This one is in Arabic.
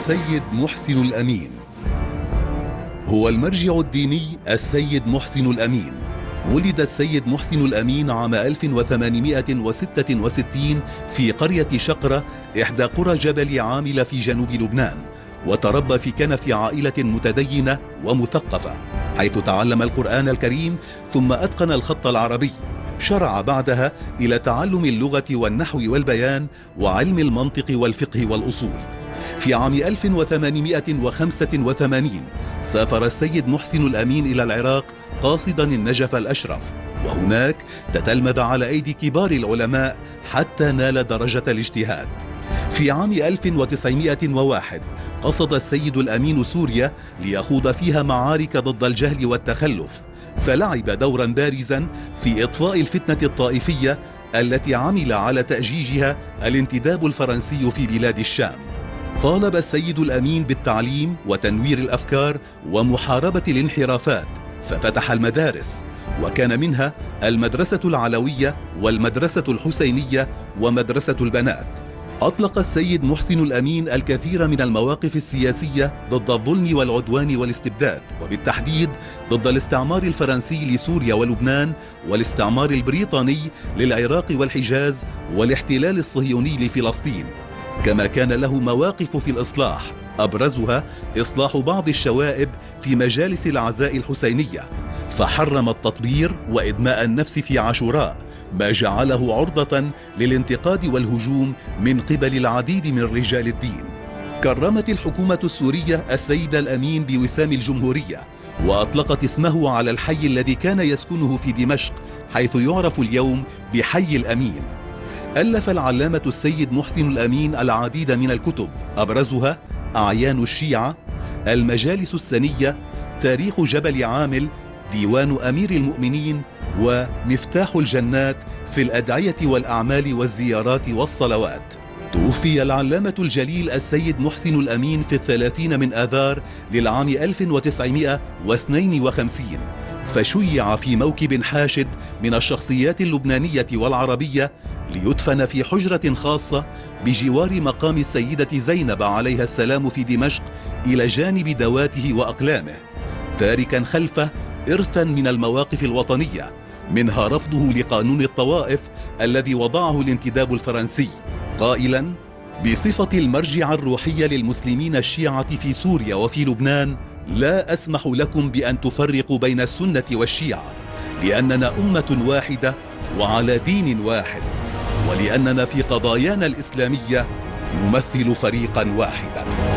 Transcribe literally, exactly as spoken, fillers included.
السيد محسن الأمين. هو المرجع الديني السيد محسن الأمين. ولد السيد محسن الأمين عام ألف وثمانمائة وستة وستين في قرية شقرة إحدى قرى جبل عامل في جنوب لبنان، وتربى في كنف عائلة متدينة ومثقفة، حيث تعلم القرآن الكريم ثم أتقن الخط العربي. شرع بعدها إلى تعلم اللغة والنحو والبيان وعلم المنطق والفقه والأصول. في عام ألف وثمانمائة وخمسة وثمانين سافر السيد محسن الأمين إلى العراق قاصدا النجف الأشرف، وهناك تتلمذ على أيدي كبار العلماء حتى نال درجة الاجتهاد. في عام ألف وتسعمائة وواحد قصد السيد الأمين سوريا ليخوض فيها معارك ضد الجهل والتخلف، فلعب دورا بارزا في إطفاء الفتنة الطائفية التي عمل على تأجيجها الانتداب الفرنسي في بلاد الشام. طالب السيد الأمين بالتعليم وتنوير الأفكار ومحاربة الانحرافات، ففتح المدارس، وكان منها المدرسة العلوية والمدرسة الحسينية ومدرسة البنات. أطلق السيد محسن الأمين الكثير من المواقف السياسية ضد الظلم والعدوان والاستبداد، وبالتحديد ضد الاستعمار الفرنسي لسوريا ولبنان، والاستعمار البريطاني للعراق والحجاز، والاحتلال الصهيوني لفلسطين. كما كان له مواقف في الإصلاح، أبرزها إصلاح بعض الشوائب في مجالس العزاء الحسينية، فحرم التطبير وإدماء النفس في عاشوراء، ما جعله عرضة للانتقاد والهجوم من قبل العديد من رجال الدين. كرمت الحكومة السورية السيد الأمين بوسام الجمهورية، وأطلقت اسمه على الحي الذي كان يسكنه في دمشق، حيث يعرف اليوم بحي الأمين. ألف العلامة السيد محسن الأمين العديد من الكتب، أبرزها أعيان الشيعة، المجالس السنية، تاريخ جبل عامل، ديوان أمير المؤمنين، ومفتاح الجنات في الأدعية والأعمال والزيارات والصلوات. توفي العلامة الجليل السيد محسن الأمين في الثلاثين من آذار للعام ألف وتسعمائة واثنين وخمسين، فشيع في موكب حاشد من الشخصيات اللبنانية والعربية، ليدفن في حجرة خاصة بجوار مقام السيدة زينب عليها السلام في دمشق، إلى جانب دواته وأقلامه، تاركا خلفه إرثا من المواقف الوطنية، منها رفضه لقانون الطوائف الذي وضعه الانتداب الفرنسي، قائلا: بصفة المرجع الروحي للمسلمين الشيعة في سوريا وفي لبنان، لا أسمح لكم بأن تفرقوا بين السنة والشيعة، لأننا أمة واحدة وعلى دين واحد، ولأننا في قضايانا الإسلامية نمثل فريقا واحدا.